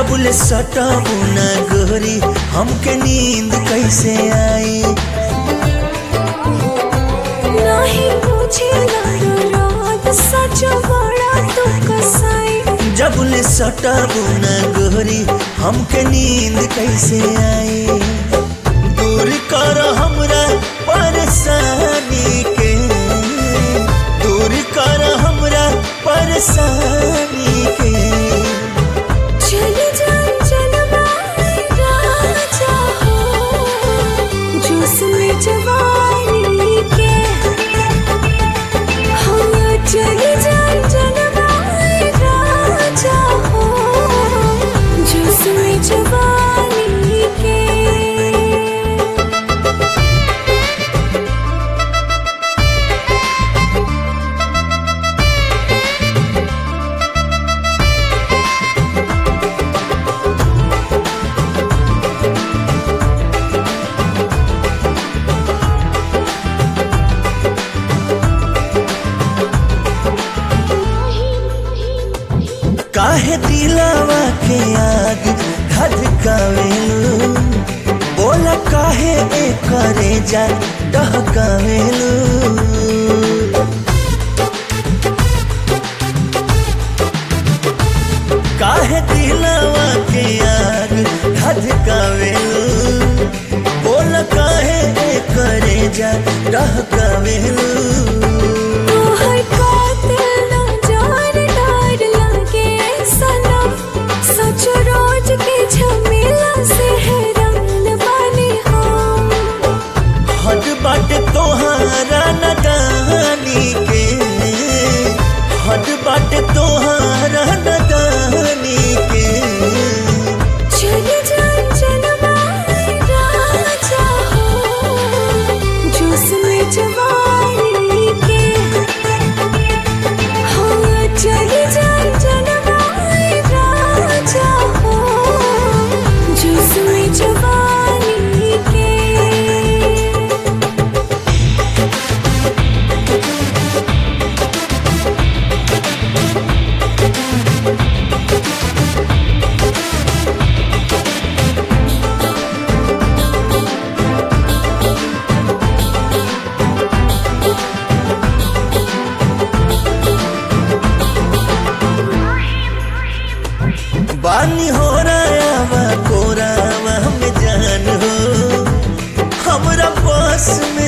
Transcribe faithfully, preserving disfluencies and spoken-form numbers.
जबले सटबू ना गोरी हमके नींद कैसे आई। नहीं बुझेला रात सच बड़ा तू कसाई। जबले सटबू ना गोरी हमके नींद कैसे आई। दूर कर हमरा परेशानी के, दूर कर हमरा परेशानी के। चली जाए जनवाई राजा हो जोश में जवानी के। हाँ चली जाए जनवाई राजा हो जोश में जवानी के। काहे दिलावा के आग धधकावेलू, बोला काहे ए करे जा डहकावेलू। काहे दिलावा के आग धधकावेलू, बोला काहे ए करे जा डहकावेलू। हद बाटे तोहारा नदानी के, हद बाटे तोहारा नदानी के। चली जाए जनवाई राजा हो जोश में जवानी के। हाँ चली जाए जनवाई राजा हो जोश में जवानी के। बानी हो रहा कोरावा में जान हो हमरा पास में